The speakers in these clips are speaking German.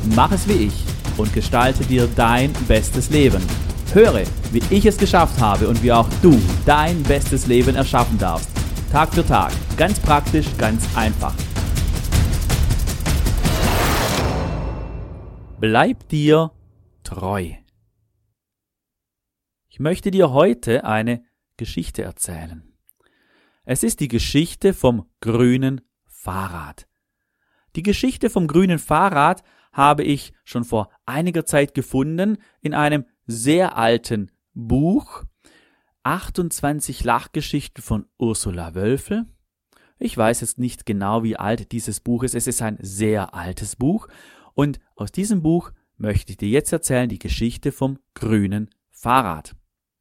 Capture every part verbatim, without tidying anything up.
Mach es wie ich und gestalte dir dein bestes Leben. Höre, wie ich es geschafft habe und wie auch du dein bestes Leben erschaffen darfst. Tag für Tag. Ganz praktisch, ganz einfach. Bleib dir treu. Ich möchte dir heute eine Geschichte erzählen. Es ist die Geschichte vom grünen Fahrrad. Die Geschichte vom grünen Fahrrad habe ich schon vor einiger Zeit gefunden in einem sehr alten Buch. achtundzwanzig Lachgeschichten von Ursula Wölfel. Ich weiß jetzt nicht genau, wie alt dieses Buch ist. Es ist ein sehr altes Buch. Und aus diesem Buch möchte ich dir jetzt erzählen die Geschichte vom grünen Fahrrad.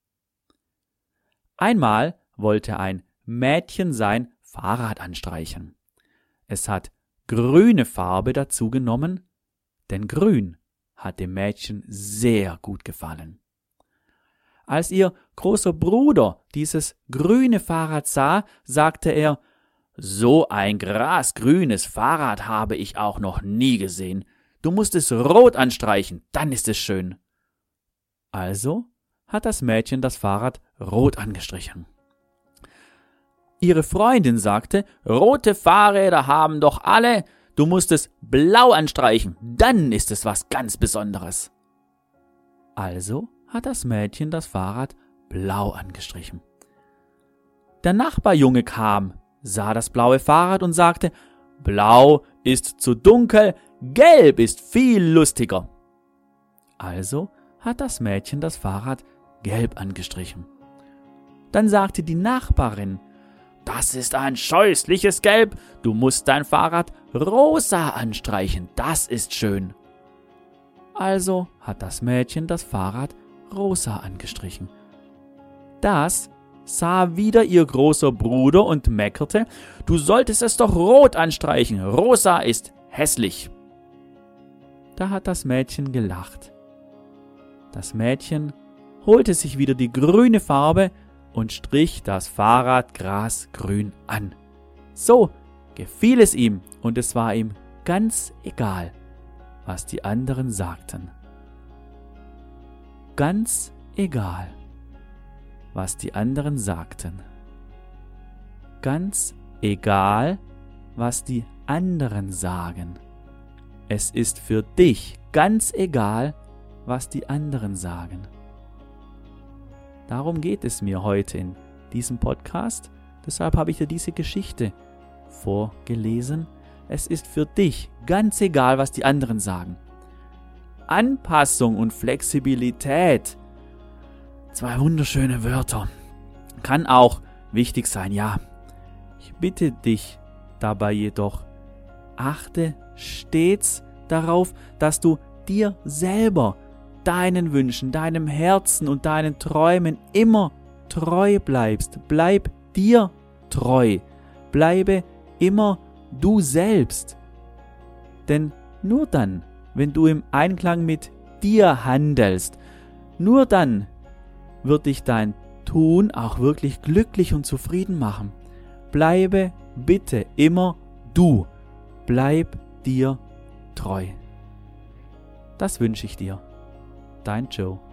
Einmal wollte ein Mädchen sein Fahrrad anstreichen. Es hat grüne Farbe dazu genommen, denn grün hat dem Mädchen sehr gut gefallen. Als ihr großer Bruder dieses grüne Fahrrad sah, sagte er, »So ein grasgrünes Fahrrad habe ich auch noch nie gesehen. Du musst es rot anstreichen, dann ist es schön.« Also hat das Mädchen das Fahrrad rot angestrichen. Ihre Freundin sagte, »Rote Fahrräder haben doch alle, du musst es blau anstreichen, dann ist es was ganz Besonderes.« Also hat das Mädchen das Fahrrad blau angestrichen. Der Nachbarjunge kam, sah das blaue Fahrrad und sagte, »Blau ist zu dunkel, gelb ist viel lustiger.« Also hat das Mädchen das Fahrrad gelb angestrichen. Dann sagte die Nachbarin, »Das ist ein scheußliches Gelb, du musst dein Fahrrad rosa anstreichen, das ist schön.« Also hat das Mädchen das Fahrrad rosa angestrichen. Das sah wieder ihr großer Bruder und meckerte, »Du solltest es doch rot anstreichen, rosa ist hässlich.« Da hat das Mädchen gelacht. Das Mädchen holte sich wieder die grüne Farbe und strich das Fahrrad grasgrün an. So gefiel es ihm und es war ihm ganz egal, was die anderen sagten. Ganz egal, was die anderen sagten. Ganz egal, was die anderen sagen. Es ist für dich ganz egal, was die anderen sagen. Darum geht es mir heute in diesem Podcast. Deshalb habe ich dir diese Geschichte vorgelesen. Es ist für dich ganz egal, was die anderen sagen. Anpassung und Flexibilität, zwei wunderschöne Wörter, kann auch wichtig sein, ja. Ich bitte dich dabei jedoch, achte stets darauf, dass du dir selber, deinen Wünschen, deinem Herzen und deinen Träumen immer treu bleibst. Bleib dir treu. Bleibe immer du selbst. Denn nur dann, wenn du im Einklang mit dir handelst, nur dann wird dich dein Tun auch wirklich glücklich und zufrieden machen. Bleibe bitte immer du. Bleib dir treu. Das wünsche ich dir. Dein Joe.